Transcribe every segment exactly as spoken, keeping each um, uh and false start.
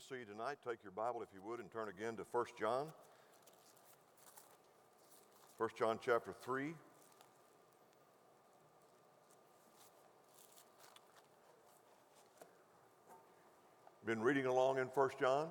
see you tonight. Take your Bible, if you would, and turn again to First John. First John chapter three. Been reading along in First John.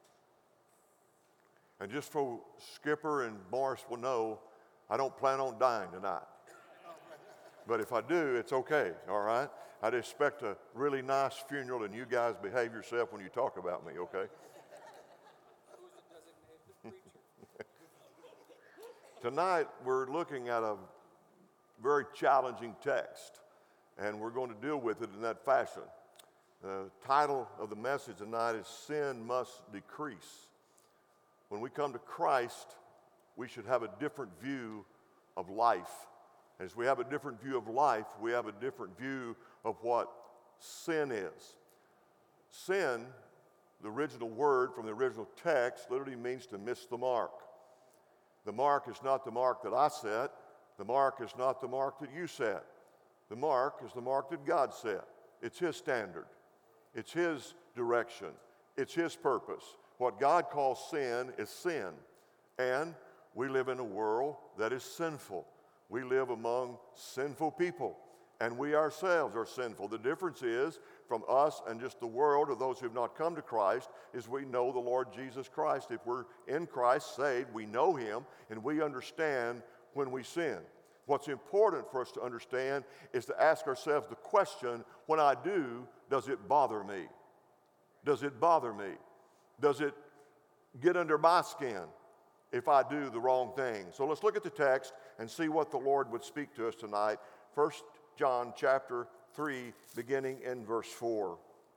And just so Skipper and Morris will know, I don't plan on dying tonight. But if I do, it's okay, all right? I'd expect a really nice funeral, and you guys behave yourself when you talk about me, okay? Who's the designated preacher? Tonight, we're looking at a very challenging text, and we're going to deal with it in that fashion. The title of the message tonight is Sin Must Decrease. When we come to Christ, we should have a different view of life. As we have a different view of life, we have a different view of what sin is. Sin, the original word from the original text, literally means to miss the mark. The mark is not the mark that I set. The mark is not the mark that you set. The mark is the mark that God set. It's His standard. It's His direction. It's His purpose. What God calls sin is sin. And we live in a world that is sinful. We live among sinful people, and we ourselves are sinful. The difference is, from us and just the world, or those who have not come to Christ, is we know the Lord Jesus Christ. If we're in Christ, saved, we know Him, and we understand when we sin. What's important for us to understand is to ask ourselves the question, when I do, does it bother me? Does it bother me? Does it get under my skin if I do the wrong thing? So let's look at the text and see what the Lord would speak to us tonight. First John chapter three, beginning in verse four.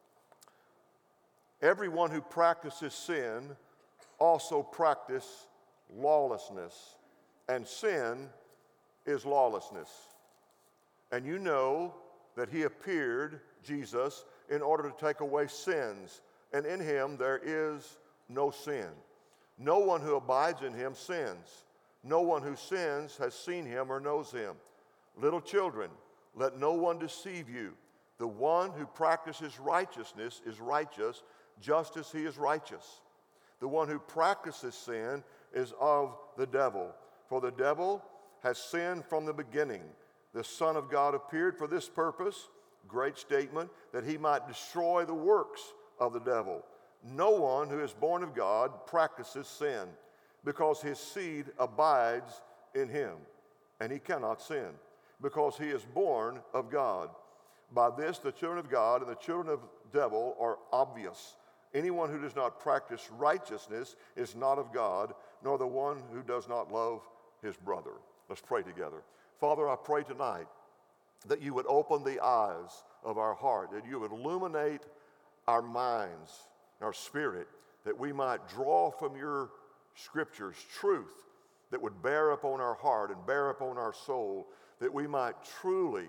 Everyone who practices sin also practices lawlessness, and sin is lawlessness. And you know that He appeared, Jesus, in order to take away sins, and in Him there is no sin. No one who abides in Him sins. No one who sins has seen Him or knows Him. Little children, let no one deceive you. The one who practices righteousness is righteous, just as he is righteous. The one who practices sin is of the devil, for the devil has sinned from the beginning. The Son of God appeared for this purpose, great statement, that He might destroy the works of the devil. No one who is born of God practices sin, because his seed abides in him, and he cannot sin, because he is born of God. By this, the children of God and the children of the devil are obvious. Anyone who does not practice righteousness is not of God, nor the one who does not love his brother. Let's pray together. Father, I pray tonight that you would open the eyes of our heart, that you would illuminate our minds, our spirit, that we might draw from your scriptures truth that would bear upon our heart and bear upon our soul, that we might truly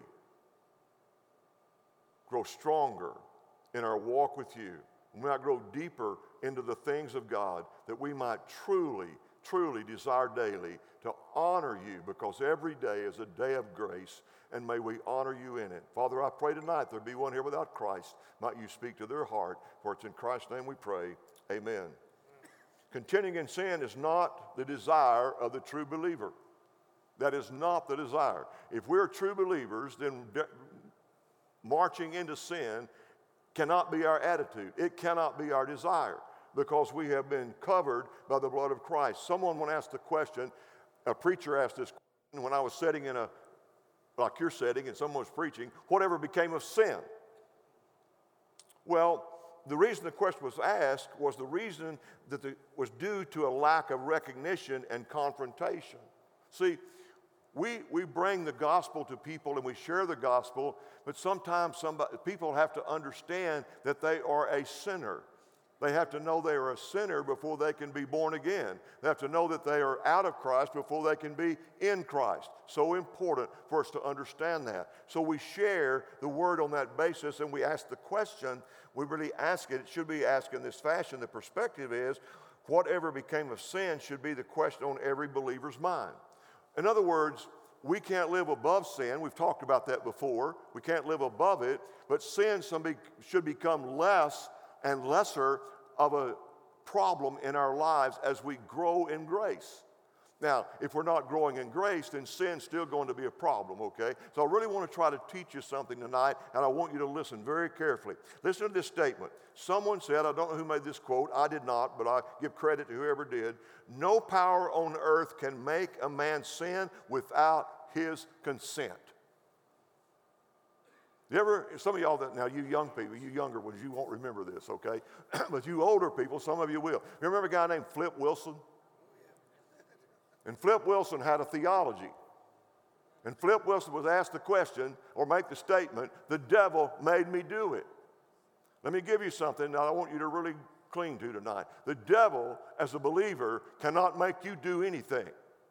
grow stronger in our walk with you. We might grow deeper into the things of God, that we might truly, truly desire daily to honor you, because every day is a day of grace, and may we honor you in it. Father, I pray tonight there be one here without Christ. Might you speak to their heart, for it's in Christ's name we pray. Amen. Continuing in sin is not the desire of the true believer. That is not the desire. If we're true believers, then de- marching into sin cannot be our attitude. It cannot be our desire, because we have been covered by the blood of Christ. Someone once asked the question, a preacher asked this question when I was sitting in a, like you're sitting and someone was preaching, whatever became of sin? Well, the reason the question was asked was the reason that it was due to a lack of recognition and confrontation. See, we, we bring the gospel to people and we share the gospel, but sometimes somebody, people have to understand that they are a sinner. They have to know they are a sinner before they can be born again. They have to know that they are out of Christ before they can be in Christ. So important for us to understand that. So we share the word on that basis, and we ask the question. We really ask it. It should be asked in this fashion. The perspective is, whatever became of sin should be the question on every believer's mind. In other words, we can't live above sin. We've talked about that before. We can't live above it, but sin should become less and lesser of a problem in our lives as we grow in grace. Now, if we're not growing in grace, then sin's still going to be a problem, okay? So I really want to try to teach you something tonight, and I want you to listen very carefully. Listen to this statement. Someone said, I don't know who made this quote, I did not, but I give credit to whoever did, no power on earth can make a man sin without his consent. You ever, some of y'all that, now you young people, you younger ones, you won't remember this, okay? But you older people, some of you will. You remember a guy named Flip Wilson? And Flip Wilson had a theology. And Flip Wilson was asked the question or make the statement, the devil made me do it. Let me give you something that I want you to really cling to tonight. The devil, as a believer, cannot make you do anything.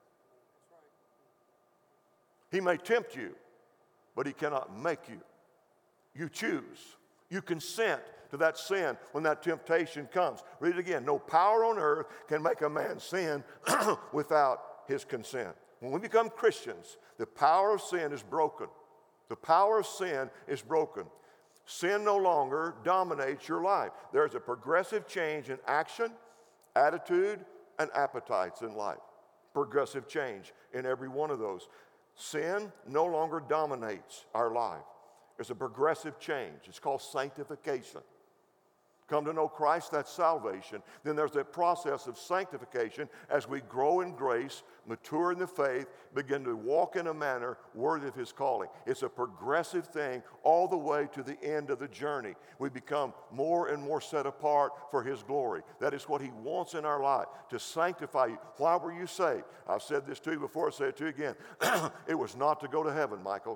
He may tempt you, but he cannot make you. You choose. You consent to that sin when that temptation comes. Read it again. No power on earth can make a man sin without his consent. When we become Christians, the power of sin is broken. The power of sin is broken. Sin no longer dominates your life. There's a progressive change in action, attitude, and appetites in life. Progressive change in every one of those. Sin no longer dominates our life. There's a progressive change. It's called sanctification. Come to know Christ, that's salvation. Then there's that process of sanctification as we grow in grace, mature in the faith, begin to walk in a manner worthy of his calling. It's a progressive thing all the way to the end of the journey. We become more and more set apart for his glory. That is what he wants in our life, to sanctify you. Why were you saved? I've said this to you before, I'll say it to you again. It was not to go to heaven, Michael.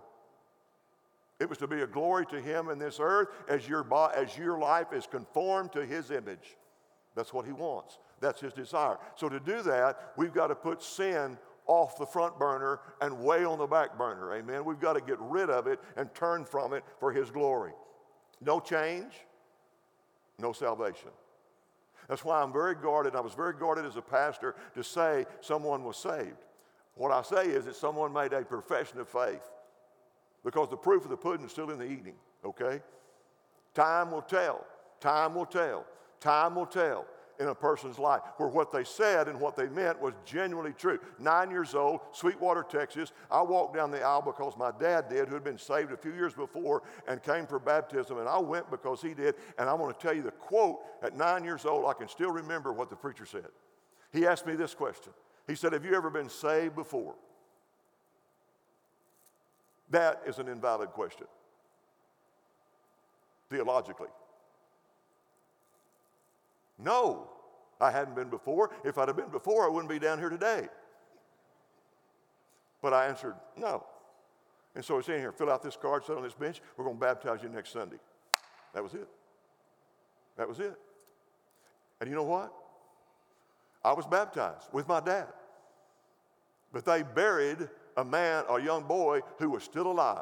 It was to be a glory to him in this earth as your, as your life is conformed to his image. That's what he wants. That's his desire. So to do that, we've got to put sin off the front burner and way on the back burner. Amen. We've got to get rid of it and turn from it for his glory. No change, no salvation. That's why I'm very guarded. I was very guarded as a pastor to say someone was saved. What I say is that someone made a profession of faith. Because the proof of the pudding is still in the eating, okay? Time will tell. Time will tell. Time will tell in a person's life where what they said and what they meant was genuinely true. Nine years old, Sweetwater, Texas. I walked down the aisle because my dad did, who had been saved a few years before and came for baptism, and I went because he did. And I'm going to tell you the quote at nine years old, I can still remember what the preacher said. He asked me this question. He said, have you ever been saved before? That is an invalid question, theologically. No, I hadn't been before. If I'd have been before, I wouldn't be down here today. But I answered no. And so it's in here, fill out this card, sit on this bench. We're going to baptize you next Sunday. That was it. That was it. And you know what? I was baptized with my dad. But they buried a man, a young boy who was still alive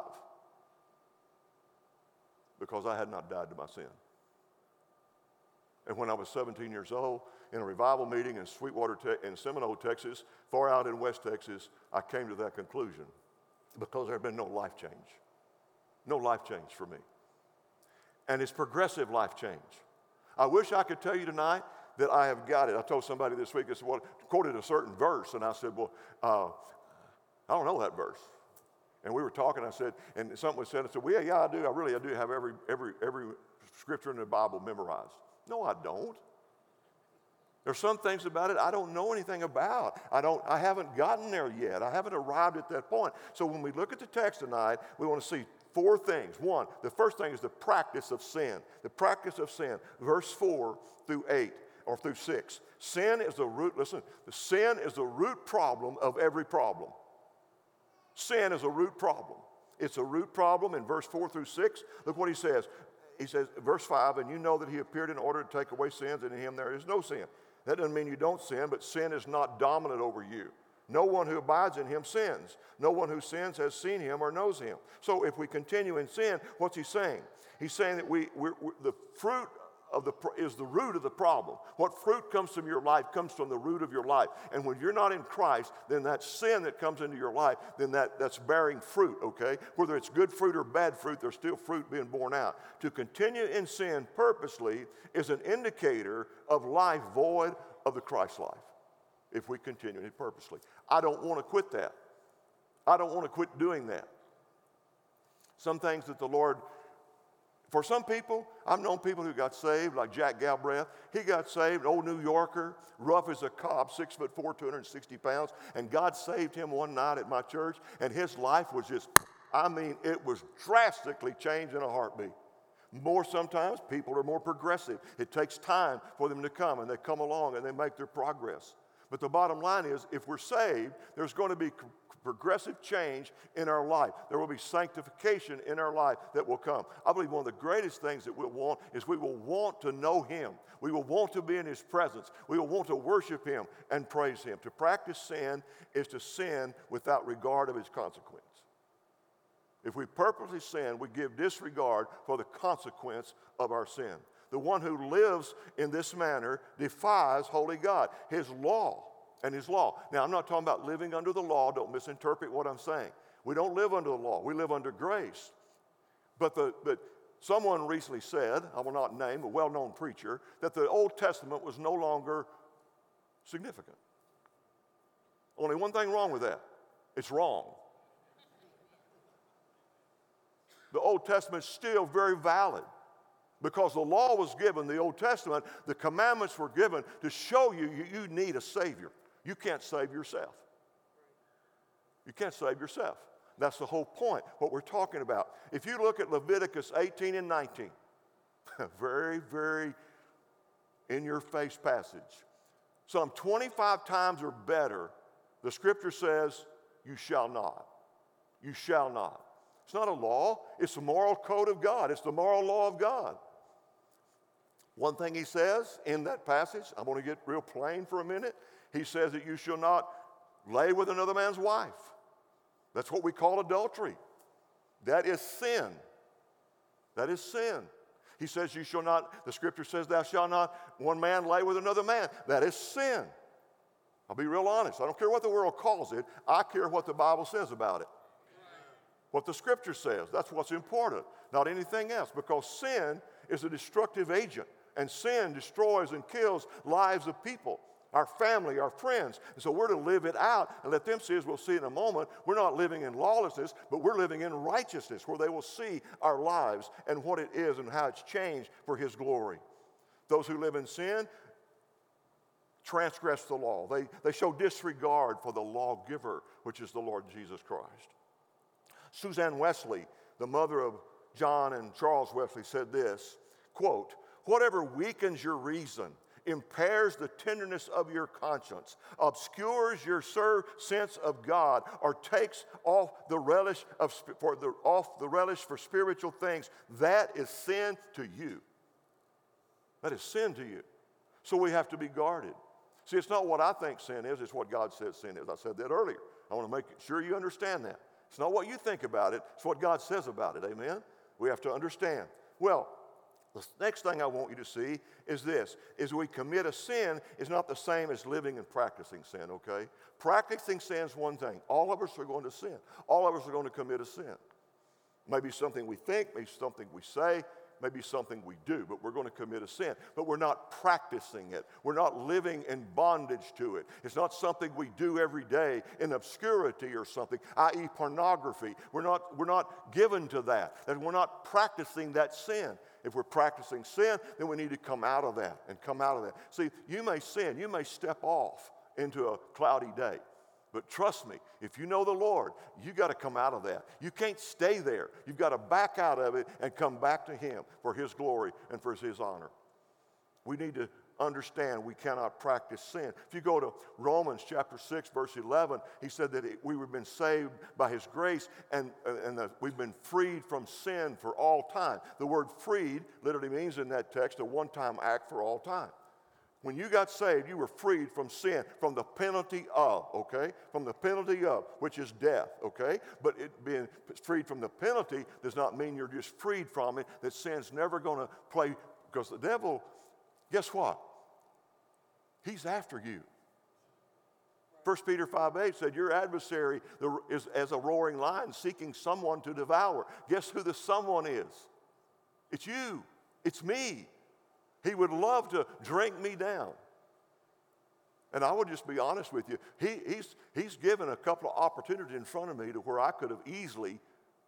because I had not died to my sin. And when I was seventeen years old, in a revival meeting in Sweetwater, in Seminole, Texas, far out in West Texas, I came to that conclusion because there had been no life change. No life change for me. And it's progressive life change. I wish I could tell you tonight that I have got it. I told somebody this week, I said, well, quoted a certain verse, and I said, well, uh, I don't know that verse. And we were talking, I said, and something was said, I said, well, yeah, yeah, I do. I really, I do have every, every, every scripture in the Bible memorized. No, I don't. There's some things about it I don't know anything about. I don't, I haven't gotten there yet. I haven't arrived at that point. So when we look at the text tonight, we want to see four things. One, the first thing is the practice of sin. The practice of sin. Verse four through eight or through six. Sin is the root, listen, the sin is the root problem of every problem. Sin is a root problem. It's a root problem in verse four through six. Look what he says. He says, verse five, and you know that he appeared in order to take away sins, and in him there is no sin. That doesn't mean you don't sin, but sin is not dominant over you. No one who abides in him sins. No one who sins has seen him or knows him. So if we continue in sin, what's he saying? He's saying that we, we're, we're, the fruit of the, is the root of the problem. What fruit comes from your life comes from the root of your life. And when you're not in Christ, then that sin that comes into your life, then that, that's bearing fruit, okay? Whether it's good fruit or bad fruit, there's still fruit being borne out. To continue in sin purposely is an indicator of life void of the Christ life, if we continue it purposely. I don't want to quit that. I don't want to quit doing that. Some things that the Lord... For some people, I've known people who got saved, like Jack Galbraith. He got saved, an old New Yorker, rough as a cob, six foot four, two hundred sixty pounds. And God saved him one night at my church, and his life was just, I mean, it was drastically changed in a heartbeat. More sometimes, people are more progressive. It takes time for them to come, and they come along and they make their progress. But the bottom line is, if we're saved, there's going to be progressive change in our life. There will be sanctification in our life that will come. I believe one of the greatest things that we'll want is we will want to know Him. We will want to be in His presence. We will want to worship Him and praise Him. To practice sin is to sin without regard of its consequence. If we purposely sin, we give disregard for the consequence of our sin. The one who lives in this manner defies holy God, His law and His law. Now, I'm not talking about living under the law. Don't misinterpret what I'm saying. We don't live under the law. We live under grace. But, the, but someone recently said, I will not name, a well-known preacher, that the Old Testament was no longer significant. Only one thing wrong with that. It's wrong. The Old Testament's still very valid. Because the law was given, the Old Testament, the commandments were given to show you, you you need a Savior. You can't save yourself. You can't save yourself. That's the whole point, what we're talking about. If you look at Leviticus eighteen and nineteen, very, very in-your-face passage. Some twenty-five times or better, the Scripture says, you shall not. You shall not. It's not a law. It's the moral code of God. It's the moral law of God. One thing he says in that passage, I'm going to get real plain for a minute. He says that you shall not lay with another man's wife. That's what we call adultery. That is sin. That is sin. He says you shall not, the Scripture says thou shalt not one man lay with another man. That is sin. I'll be real honest. I don't care what the world calls it. I care what the Bible says about it. What the Scripture says. That's what's important, not anything else, because sin is a destructive agent, and sin destroys and kills lives of people, our family, our friends. And so we're to live it out and let them see, as we'll see in a moment, we're not living in lawlessness, but we're living in righteousness, where they will see our lives and what it is and how it's changed for His glory. Those who live in sin transgress the law. They, they show disregard for the lawgiver, which is the Lord Jesus Christ. Suzanne Wesley, the mother of John and Charles Wesley, said this, quote, whatever weakens your reason, impairs the tenderness of your conscience, obscures your sense of God, or takes off the relish of for the off the relish for spiritual things, that is sin to you. That is sin to you. So we have to be guarded. See, it's not what I think sin is, it's what God says sin is. I said that earlier. I want to make sure you understand that. It's not what you think about it, it's what God says about it, amen? We have to understand. Well, the next thing I want you to see is this, is we commit a sin is not the same as living and practicing sin, okay? Practicing sin is one thing. All of us are going to sin. All of us are going to commit a sin. Maybe something we think, maybe something we say, maybe something we do, but we're going to commit a sin. But we're not practicing it. We're not living in bondage to it. It's not something we do every day in obscurity or something, that is pornography. We're not, we're not given to that, and we're not practicing that sin. If we're practicing sin, then we need to come out of that and come out of that. See, you may sin. You may step off into a cloudy day. But trust me, if you know the Lord, you got to come out of that. You can't stay there. You've got to back out of it and come back to Him for His glory and for His honor. We need to understand we cannot practice sin. If you go to Romans chapter six, verse eleven, he said that it, we have been saved by His grace and, and that we've been freed from sin for all time. The word freed literally means in that text a one-time act for all time. When you got saved, you were freed from sin, from the penalty of, okay? From the penalty of, which is death, okay? But it being freed from the penalty does not mean you're just freed from it, that sin's never going to play Because the devil, guess what? He's after you. First Peter five eight said, your adversary is as a roaring lion seeking someone to devour. Guess who the someone is? It's you. It's me. He would love to drink me down. And I would just be honest with you. He, he's, he's given a couple of opportunities in front of me to where I could have easily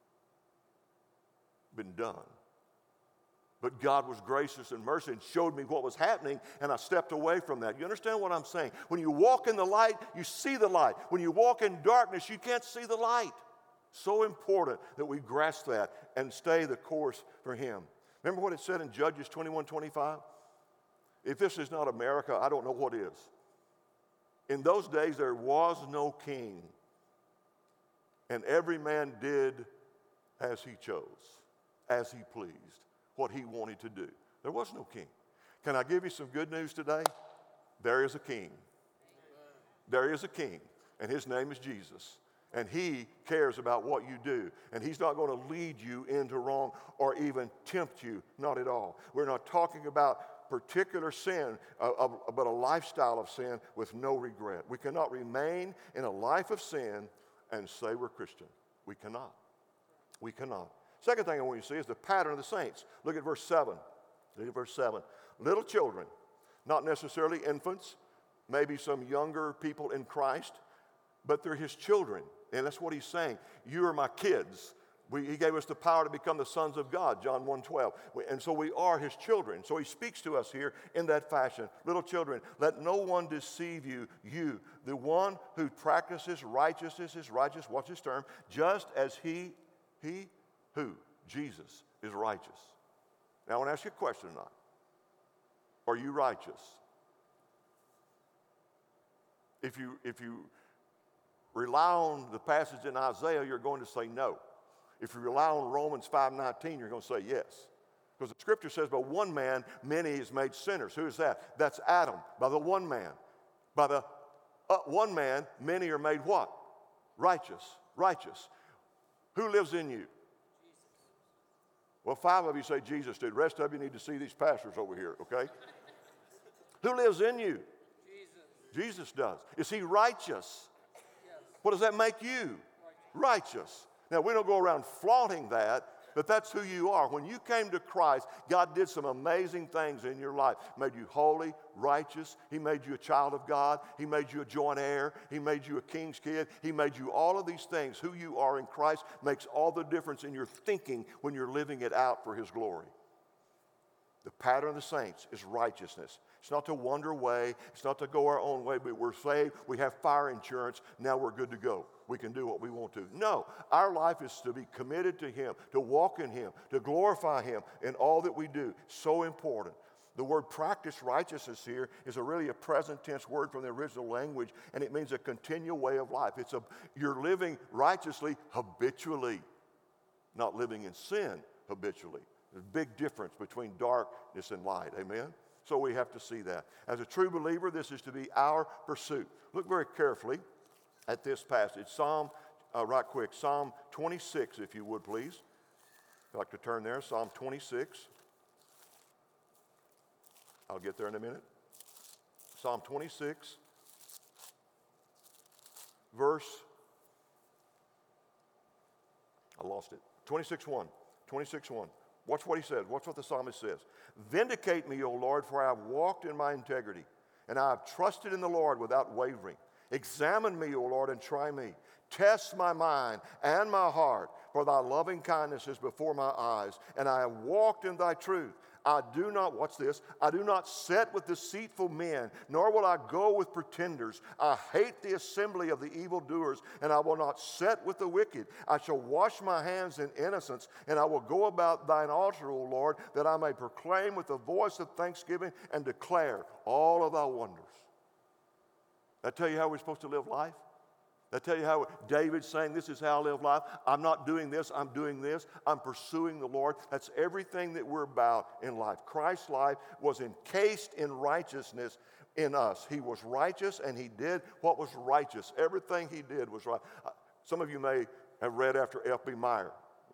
been done. But God was gracious and merciful and showed me what was happening, and I stepped away from that. You understand what I'm saying? When you walk in the light, you see the light. When you walk in darkness, you can't see the light. So important that we grasp that and stay the course for Him. Remember what it said in Judges twenty-one twenty-five? If this is not America, I don't know what is. In those days, there was no king, and every man did as he chose, as he pleased, what he wanted to do. There was no king. Can I give you some good news today? There is a king. There is a king, and his name is Jesus. And he cares about what you do. And he's not going to lead you into wrong or even tempt you, not at all. We're not talking about particular sin, uh, uh, but a lifestyle of sin with no regret. We cannot remain in a life of sin and say we're Christian. We cannot. We cannot. Second thing I want you to see is the pattern of the saints. Look at verse seven. Look at verse seven. Little children, not necessarily infants, maybe some younger people in Christ, but they're his children. And that's what he's saying. You are my kids. We, he gave us the power to become the sons of God, John one twelve. And so we are his children. So he speaks to us here in that fashion. Little children, let no one deceive you. You, the one who practices righteousness is righteous, watch this term, just as he, he, who? Jesus is righteous. Now I want to ask you a question tonight. Are you righteous? If you, if you rely on the passage in Isaiah, you're going to say no. If you rely on Romans five nineteen, you're going to say yes. Because the scripture says, by one man, many is made sinners. Who is that? That's Adam. By the one man. By the uh, one man, many are made what? Righteous. Righteous. Who lives in you? Well, five of you say Jesus did. The rest of you need to see these pastors over here, okay? Who lives in you? Jesus. Jesus does. Is he righteous? Yes. What does that make you? Righteous. Righteous. Now, we don't go around flaunting that, but that's who you are. When you came to Christ, God did some amazing things in your life. Made you holy, righteous. He made you a child of God. He made you a joint heir. He made you a king's kid. He made you all of these things. Who you are in Christ makes all the difference in your thinking when you're living it out for his glory. The pattern of the saints is righteousness. It's not to wander away. It's not to go our own way, but we're saved. We have fire insurance. Now we're good to go. We can do what we want to. No, our life is to be committed to him, to walk in him, to glorify him in all that we do. So important. The word practice righteousness here is a really a present tense word from the original language, and it means a continual way of life. It's a you're living righteously habitually, not living in sin habitually. There's a big difference between darkness and light. Amen? So we have to see that. As a true believer, this is to be our pursuit. Look very carefully at this passage. Psalm, uh, right quick, Psalm twenty-six, if you would, please. If I'd like to turn there, Psalm twenty-six. I'll get there in a minute. Psalm twenty-six, verse, I lost it, twenty-six one, twenty-six one. Watch what he says. Watch what the psalmist says. Vindicate me, O Lord, for I have walked in my integrity, and I have trusted in the Lord without wavering. Examine me, O Lord, and try me. Test my mind and my heart, for thy loving kindness is before my eyes, and I have walked in thy truth. I do not, watch this, I do not sit with deceitful men, nor will I go with pretenders. I hate the assembly of the evildoers, and I will not sit with the wicked. I shall wash my hands in innocence, and I will go about thine altar, O Lord, that I may proclaim with the voice of thanksgiving and declare all of thy wonders. Did I tell you how we're supposed to live life? I tell you how David's saying, this is how I live life. I'm not doing this, I'm doing this. I'm pursuing the Lord. That's everything that we're about in life. Christ's life was encased in righteousness in us. He was righteous and he did what was righteous. Everything he did was right. Some of you may have read after F B Meyer.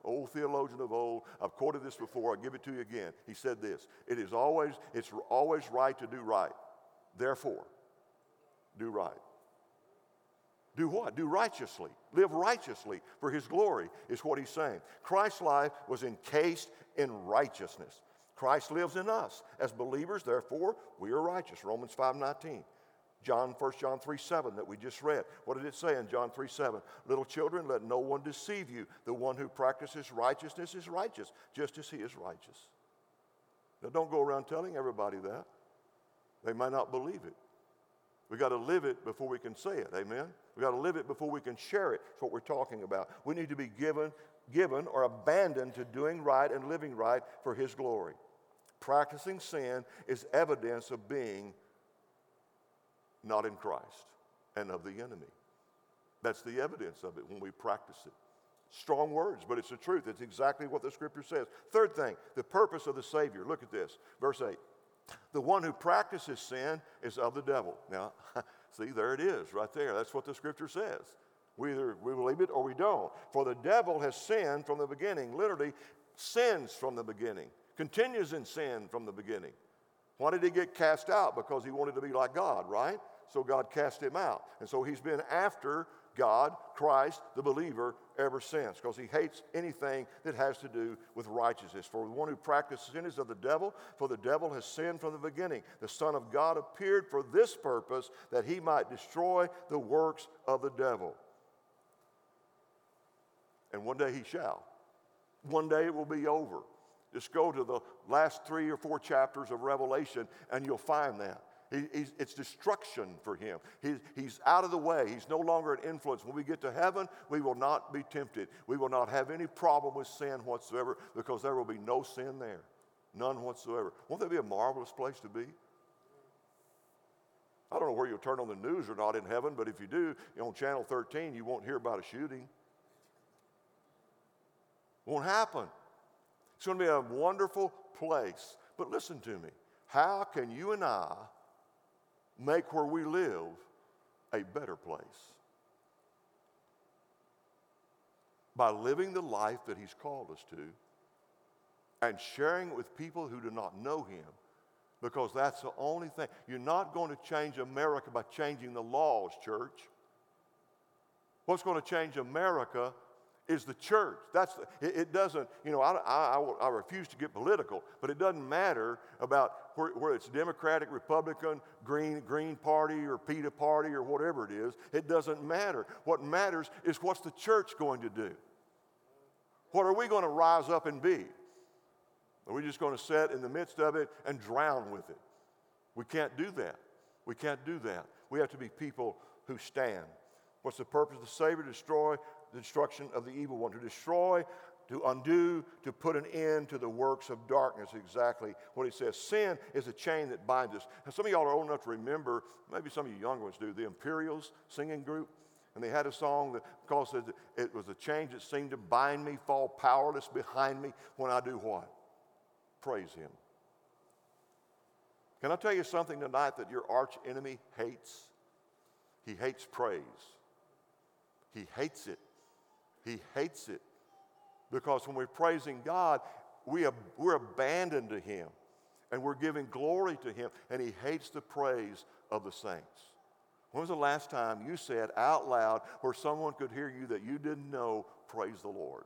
old theologian of old. I've quoted this before. I'll give it to you again. He said this, it is always, it's always right to do right. Therefore, do right. Do what? Do righteously. Live righteously for his glory is what he's saying. Christ's life was encased in righteousness. Christ lives in us. As believers, therefore, we are righteous. Romans five nineteen. John, First John three seven that we just read. What did it say in John three seven? Little children, let no one deceive you. The one who practices righteousness is righteous, just as he is righteous. Now, don't go around telling everybody that. They might not believe it. We got to live it before we can say it, amen? We got to live it before we can share it. That's what we're talking about. We need to be given, given or abandoned to doing right and living right for his glory. Practicing sin is evidence of being not in Christ and of the enemy. That's the evidence of it when we practice it. Strong words, but it's the truth. It's exactly what the scripture says. Third thing, the purpose of the Savior. Look at this, verse eight. The one who practices sin is of the devil. Now, see, there it is right there. That's what the scripture says. We either we believe it or we don't. For the devil has sinned from the beginning, literally sins from the beginning, continues in sin from the beginning. Why did he get cast out? Because he wanted to be like God, right? So God cast him out. And so he's been after God, Christ, the believer, ever since, because he hates anything that has to do with righteousness. For the one who practices sin is of the devil, for the devil has sinned from the beginning. The Son of God appeared for this purpose, that he might destroy the works of the devil. And one day he shall. One day it will be over. Just go to the last three or four chapters of Revelation, and you'll find that. He, he's, it's destruction for him. He's, he's out of the way. He's no longer an influence. When we get to heaven, we will not be tempted. We will not have any problem with sin whatsoever, because there will be no sin there. None whatsoever. Won't that be a marvelous place to be? I don't know where you'll turn on the news or not in heaven, but if you do, on Channel thirteen, you won't hear about a shooting. Won't happen. It's going to be a wonderful place. But listen to me. How can you and I make where we live a better place? By living the life that he's called us to and sharing it with people who do not know him, because that's the only thing. You're not going to change America by changing the laws, church. What's going to change America is the church. That's the, it, it doesn't, you know, I, I, I refuse to get political, but it doesn't matter about where, where it's Democratic, Republican, Green, Green Party, or PETA Party, or whatever it is. It doesn't matter. What matters is what's the church going to do? What are we going to rise up and be? Are we just going to sit in the midst of it and drown with it? We can't do that. We can't do that. We have to be people who stand. What's the purpose of the Savior? Destroy the destruction of the evil one. To destroy, to undo, to put an end to the works of darkness. Exactly what he says. Sin is a chain that binds us. And some of y'all are old enough to remember, maybe some of you younger ones do, the Imperials singing group. And they had a song that because it was a chain that seemed to bind me, fall powerless behind me when I do what? Praise him. Can I tell you something tonight that your arch enemy hates? He hates praise. He hates it. He hates it. Because when we're praising God, we are, we're abandoned to him. And we're giving glory to him. And he hates the praise of the saints. When was the last time you said out loud where someone could hear you that you didn't know, praise the Lord?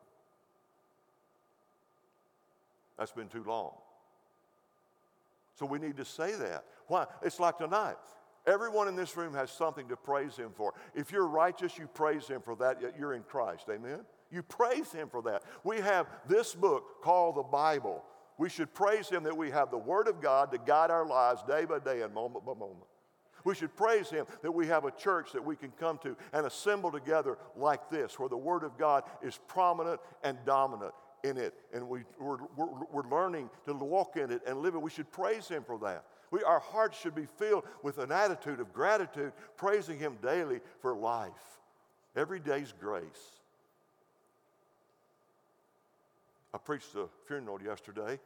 That's been too long. So we need to say that. Why? It's like tonight. Everyone in this room has something to praise him for. If you're righteous, you praise him for that. You're in Christ. Amen? You praise him for that. We have this book called the Bible. We should praise him that we have the Word of God to guide our lives day by day and moment by moment. We should praise him that we have a church that we can come to and assemble together like this, where the Word of God is prominent and dominant in it. And we, we're, we're, we're learning to walk in it and live it. We should praise him for that. We, our hearts should be filled with an attitude of gratitude, praising him daily for life. Every day's grace. I preached a funeral yesterday.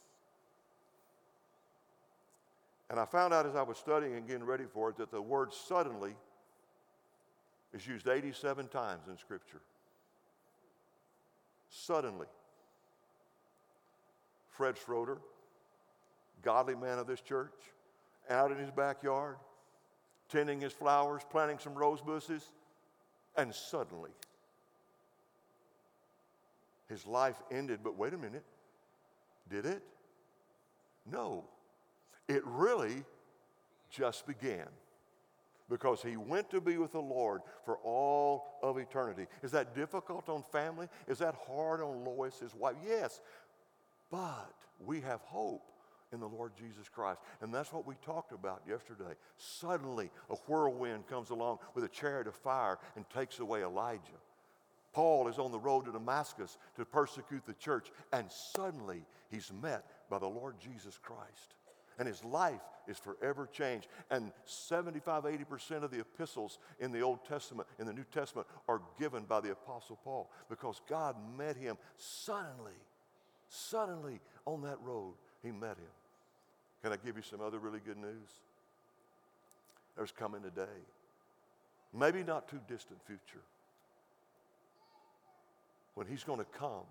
And I found out as I was studying and getting ready for it that the word suddenly is used eighty-seven times in Scripture. Suddenly. Fred Schroeder, godly man of this church, out in his backyard, tending his flowers, planting some rose bushes, and suddenly his life ended. But wait a minute, did it? No, it really just began, because he went to be with the Lord for all of eternity. Is that difficult on family? Is that hard on Lois, his wife? Yes, but we have hope in the Lord Jesus Christ. And that's what we talked about yesterday. Suddenly, a whirlwind comes along with a chariot of fire and takes away Elijah. Paul is on the road to Damascus to persecute the church, and suddenly he's met by the Lord Jesus Christ. And his life is forever changed. And seventy-five, eighty percent of the epistles in the Old Testament, in the New Testament, are given by the Apostle Paul, because God met him suddenly. Suddenly, on that road, he met him. Can I give you some other really good news? There's coming a day, maybe not too distant future, when he's going to come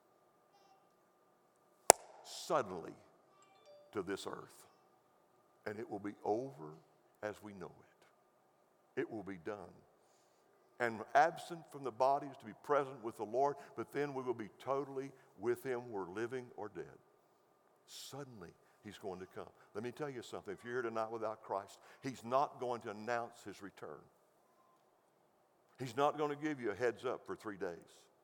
suddenly to this earth, and it will be over as we know it. It will be done. And absent from the bodies to be present with the Lord, but then we will be totally with him, we're living or dead. Suddenly, he's going to come. Let me tell you something. If you're here tonight without Christ, he's not going to announce his return. He's not going to give you a heads up for three days.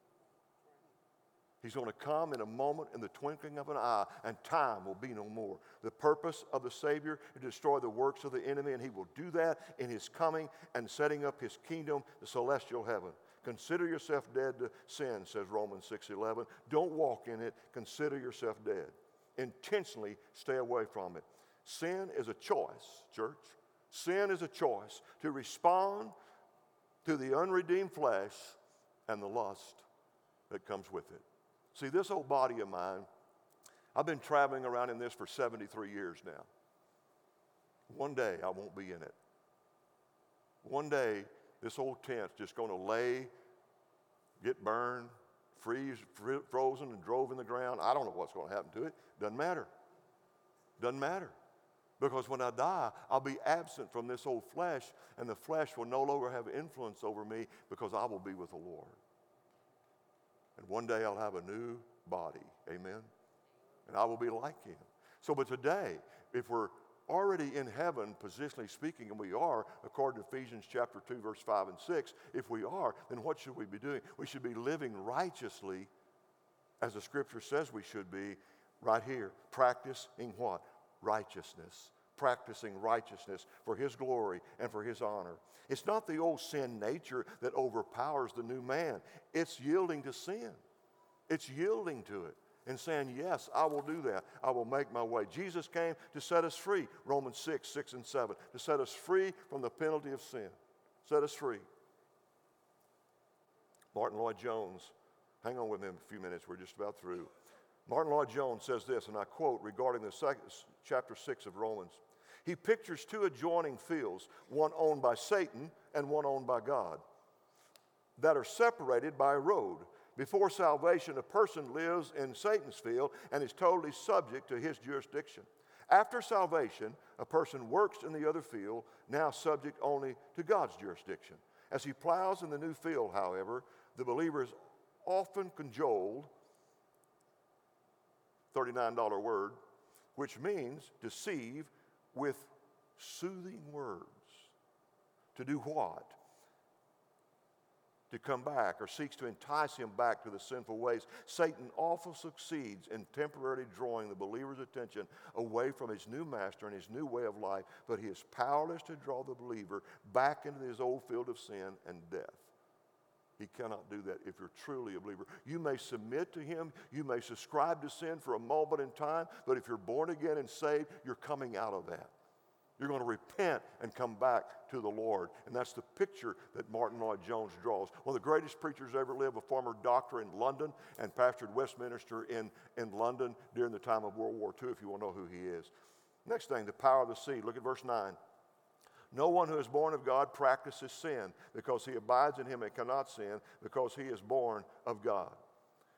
He's going to come in a moment, in the twinkling of an eye, and time will be no more. The purpose of the Savior is to destroy the works of the enemy, and he will do that in his coming and setting up his kingdom, the celestial heaven. Consider yourself dead to sin, says Romans six eleven. Don't walk in it. Consider yourself dead. Intentionally stay away from it. Sin is a choice, church. Sin is a choice to respond to the unredeemed flesh and the lust that comes with it. See, this old body of mine, I've been traveling around in this for seventy-three years now. One day I won't be in it. One day this old tent's just going to lay, get burned, freeze, fr- frozen, and drove in the ground. I don't know what's going to happen to it. Doesn't matter. Doesn't matter. Because when I die, I'll be absent from this old flesh, and the flesh will no longer have influence over me, because I will be with the Lord. And one day I'll have a new body. Amen. And I will be like him. So, but today, if we're already in heaven, positionally speaking, and we are, according to Ephesians chapter two, verse five and six, if we are, then what should we be doing? We should be living righteously, as the scripture says we should be, right here. Practicing what? Righteousness. Practicing righteousness for his glory and for his honor. It's not the old sin nature that overpowers the new man. It's yielding to sin. It's yielding to it and saying, yes, I will do that. I will make my way. Jesus came to set us free, Romans six, six and seven, to set us free from the penalty of sin. Set us free. Martin Lloyd-Jones, hang on with me a few minutes, we're just about through. Martin Lloyd-Jones says this, and I quote regarding the second, chapter six of Romans. He pictures two adjoining fields, one owned by Satan and one owned by God, that are separated by a road. Before salvation, a person lives in Satan's field and is totally subject to his jurisdiction. After salvation, a person works in the other field, now subject only to God's jurisdiction. As he plows in the new field, however, the believer is often cajoled, thirty-nine dollar word, which means deceive with soothing words. To do what? To come back, or seeks to entice him back to the sinful ways. Satan often succeeds in temporarily drawing the believer's attention away from his new master and his new way of life, but he is powerless to draw the believer back into his old field of sin and death. He cannot do that if you're truly a believer. You may submit to him, you may subscribe to sin for a moment in time, but if you're born again and saved, you're coming out of that. You're going to repent and come back to the Lord. And that's the picture that Martin Lloyd-Jones draws. One of the greatest preachers ever lived, a former doctor in London and pastored Westminster in, in London during the time of World War Two, if you want to know who he is. Next thing, the power of the seed. Look at verse nine. No one who is born of God practices sin, because he abides in him and cannot sin, because he is born of God.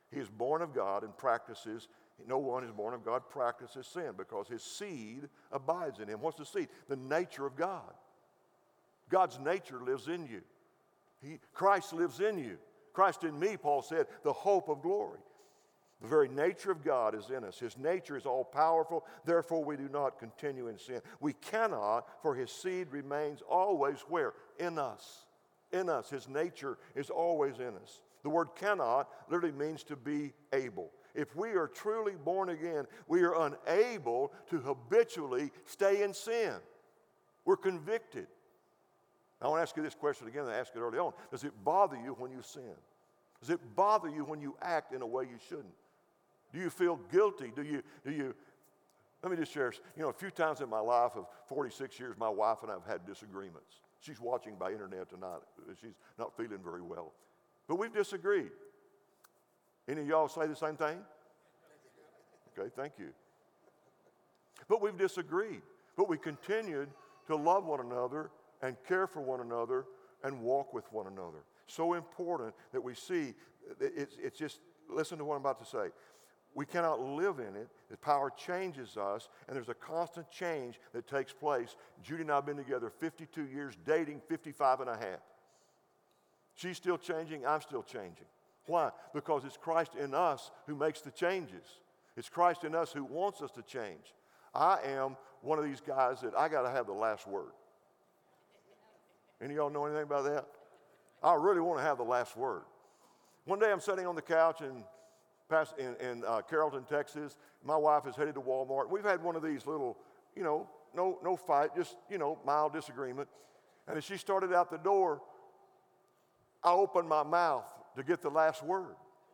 He is born of God and practices, no one is born of God practices sin because his seed abides in him. What's the seed? The nature of God. God's nature lives in you. He, Christ lives in you. Christ in me, Paul said, the hope of glory. The very nature of God is in us. His nature is all powerful. Therefore, we do not continue in sin. We cannot, for his seed remains always where? In us. In us. His nature is always in us. The word cannot literally means to be able. If we are truly born again, we are unable to habitually stay in sin. We're convicted. I want to ask you this question again. I asked it early on. Does it bother you when you sin? Does it bother you when you act in a way you shouldn't? Do you feel guilty? Do you, do you, let me just share, you know, a few times in my life of forty-six years, my wife and I have had disagreements. She's watching by internet tonight. She's not feeling very well. But we've disagreed. Any of y'all say the same thing? Okay, thank you. But we've disagreed. But we continued to love one another and care for one another and walk with one another. So important that we see, it's, it's just, listen to what I'm about to say. We cannot live in it. The power changes us, and there's a constant change that takes place. Judy and I have been together fifty-two years, dating fifty-five and a half. She's still changing, I'm still changing. Why? Because it's Christ in us who makes the changes. It's Christ in us who wants us to change. I am one of these guys that I got to have the last word. Any of y'all know anything about that? I really want to have the last word. One day I'm sitting on the couch in, in, in uh, Carrollton, Texas. My wife is headed to Walmart. We've had one of these little, you know, no, no fight, just, you know, mild disagreement. And as she started out the door, I opened my mouth to get the last word.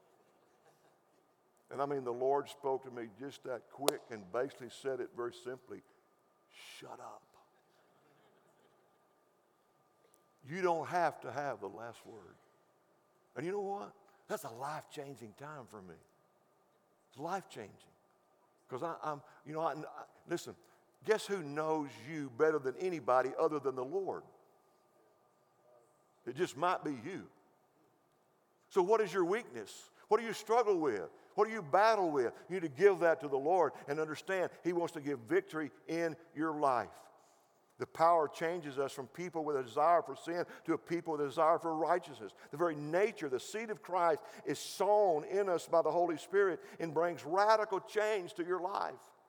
And I mean, the Lord spoke to me just that quick and basically said it very simply, shut up. You don't have to have the last word. And you know what? That's a life-changing time for me. It's life-changing. Because I'm, you know, I, I, listen, guess who knows you better than anybody other than the Lord? It just might be you. So what is your weakness? What do you struggle with? What do you battle with? You need to give that to the Lord and understand He wants to give victory in your life. The power changes us from people with a desire for sin to a people with a desire for righteousness. The very nature, the seed of Christ is sown in us by the Holy Spirit and brings radical change to your life.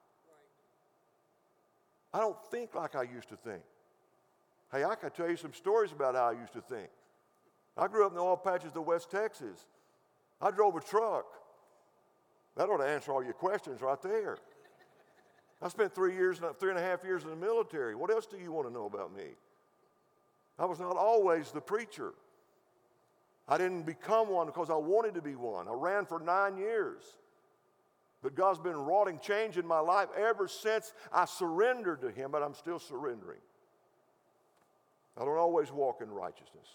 I don't think like I used to think. Hey, I can tell you some stories about how I used to think. I grew up in the oil patches of West Texas. I drove a truck. That ought to answer all your questions right there. I spent three years, three and a half years in the military. What else do you want to know about me? I was not always the preacher. I didn't become one because I wanted to be one. I ran for nine years. But God's been wrought change in my life ever since I surrendered to Him, but I'm still surrendering. I don't always walk in righteousness.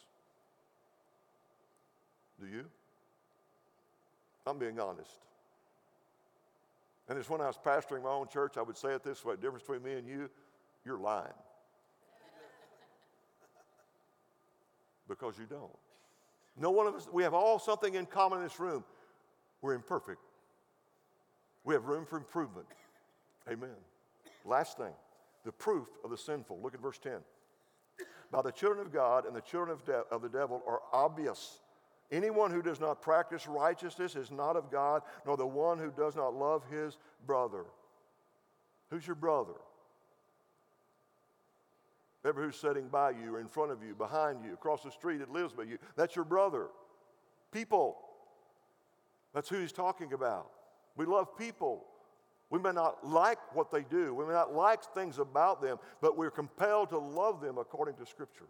Do you? I'm being honest. And it's when I was pastoring my own church, I would say it this way, the difference between me and you, you're lying. Because you don't. No one of us, we have all something in common in this room. We're imperfect. We have room for improvement. Amen. Last thing, the proof of the sinful. Look at verse ten. By the children of God and the children of, de- of the devil are obvious. Anyone who does not practice righteousness is not of God, nor the one who does not love his brother. Who's your brother? Every who's sitting by you, or in front of you, behind you, across the street that lives by you. That's your brother. People. That's who he's talking about. We love people. We may not like what they do. We may not like things about them, but we're compelled to love them according to Scripture.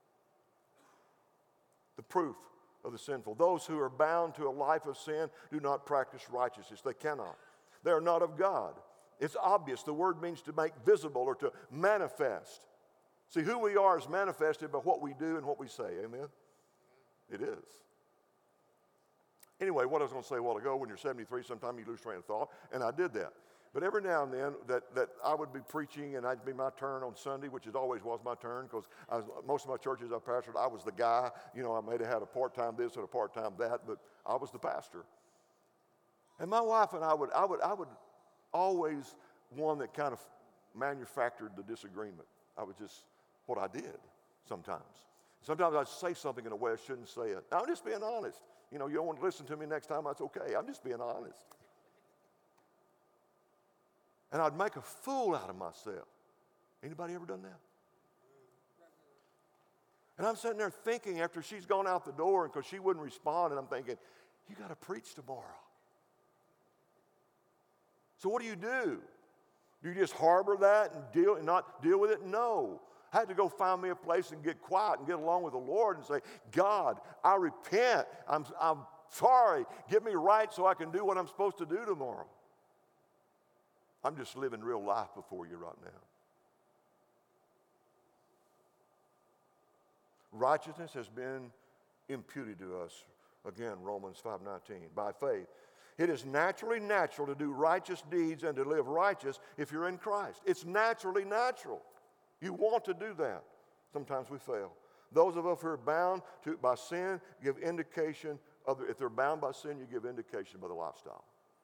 The proof of the sinful. Those who are bound to a life of sin do not practice righteousness. They cannot. They are not of God. It's obvious. The word means to make visible or to manifest. See, who we are is manifested by what we do and what we say. Amen? It is. Anyway, what I was going to say a while ago, when you're seventy-three, sometimes you lose train of thought, and I did that. But every now and then that, that I would be preaching and it'd be my turn on Sunday, which it always was my turn because most of my churches I pastored, I was the guy. You know, I may have had a part-time this and a part-time that, but I was the pastor. And my wife and I would, I would, I would always one that kind of manufactured the disagreement. I was just what I did sometimes. Sometimes I'd say something in a way I shouldn't say it. Now, I'm just being honest. You know, you don't want to listen to me next time, that's okay. I'm just being honest. And I'd make a fool out of myself. Anybody ever done that? And I'm sitting there thinking after she's gone out the door, and because she wouldn't respond, and I'm thinking, you got to preach tomorrow. So what do you do? Do you just harbor that and deal and not deal with it? No. I had to go find me a place and get quiet and get along with the Lord and say, God, I repent. I'm, I'm sorry. Get me right so I can do what I'm supposed to do tomorrow. I'm just living real life before you right now. Righteousness has been imputed to us. Again, Romans five nineteen, by faith. It is naturally natural to do righteous deeds and to live righteous if you're in Christ. It's naturally natural. You want to do that. Sometimes we fail. Those of us who are bound to, by sin give indication of, if they're bound by sin, you give indication by the lifestyle.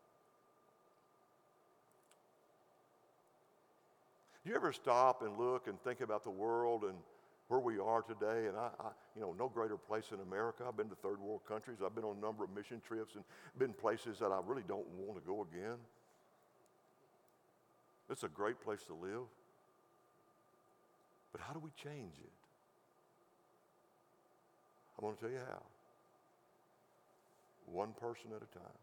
Do you ever stop and look and think about the world and where we are today? And I, I, you know, no greater place in America. I've been to third world countries. I've been on a number of mission trips and been places that I really don't want to go again. It's a great place to live. But how do we change it? I'm going to tell you how. One person at a time.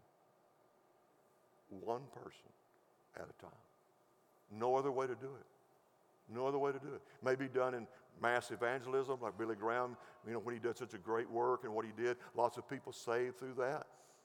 One person at a time. No other way to do it. No other way to do it. May be done in mass evangelism like Billy Graham, you know, when he did such a great work and what he did, lots of people saved through that.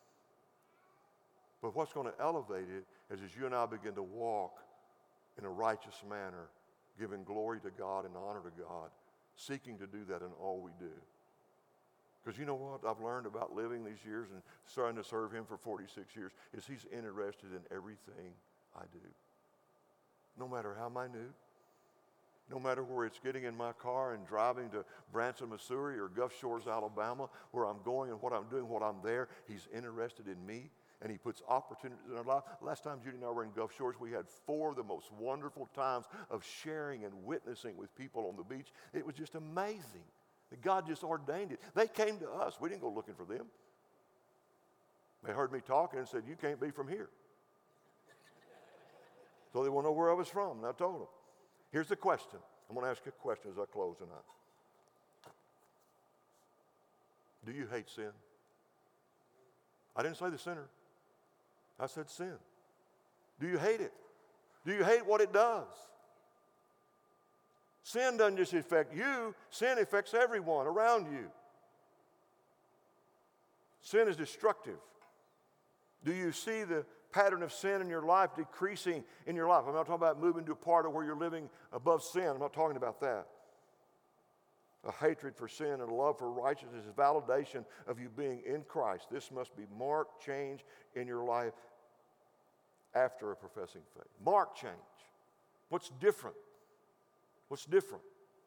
But what's going to elevate it is as you and I begin to walk in a righteous manner, giving glory to God and honor to God, seeking to do that in all we do. Because you know what I've learned about living these years and starting to serve him for forty-six years is he's interested in everything I do. No matter how minute, no matter where it's getting in my car and driving to Branson, Missouri or Gulf Shores, Alabama, where I'm going and what I'm doing, what I'm there, he's interested in me. And he puts opportunities in our life. Last time Judy and I were in Gulf Shores, we had four of the most wonderful times of sharing and witnessing with people on the beach. It was just amazing that God just ordained it. They came to us. We didn't go looking for them. They heard me talking and said, you can't be from here. So they want to know where I was from, and I told them. Here's the question. I'm going to ask you a question as I close tonight. Do you hate sin? I didn't say the sinner. I said sin. Do you hate it? Do you hate what it does? Sin doesn't just affect you. Sin affects everyone around you. Sin is destructive. Do you see the pattern of sin in your life decreasing in your life? I'm not talking about moving to a part of where you're living above sin. I'm not talking about that. A hatred for sin and a love for righteousness is validation of you being in Christ. This must be marked change in your life after a professing faith. Marked change. What's different? What's different?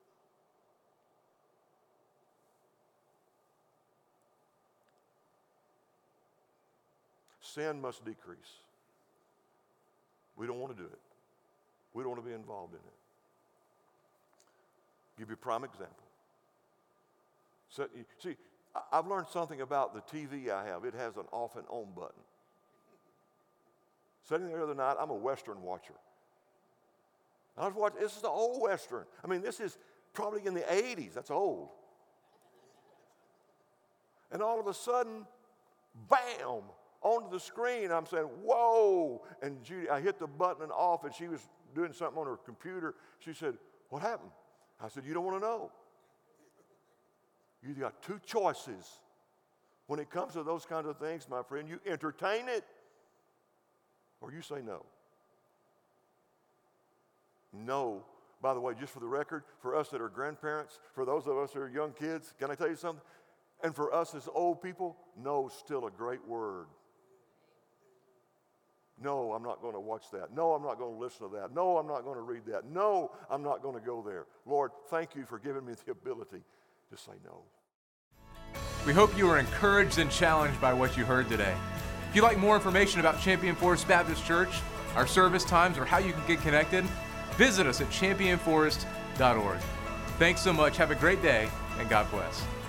Sin must decrease. We don't want to do it. We don't want to be involved in it. Give you a prime example. So, see, I've learned something about the T V I have. It has an off and on button. Sitting there the other night, I'm a Western watcher. I was watching, this is the old Western. I mean, this is probably in the eighties. That's old. And all of a sudden, bam, onto the screen. I'm saying, whoa. And Judy, I hit the button and off, and she was doing something on her computer. She said, what happened? I said, you don't want to know. You got two choices. When it comes to those kinds of things, my friend, you entertain it or you say no. No. By the way, just for the record, for us that are grandparents, for those of us that are young kids, can I tell you something? And for us as old people, no is still a great word. No, I'm not going to watch that. No, I'm not going to listen to that. No, I'm not going to read that. No, I'm not going to go there. Lord, thank you for giving me the ability to say no. We hope you were encouraged and challenged by what you heard today. If you'd like more information about Champion Forest Baptist Church, our service times, or how you can get connected, visit us at champion forest dot org. Thanks so much. Have a great day, and God bless.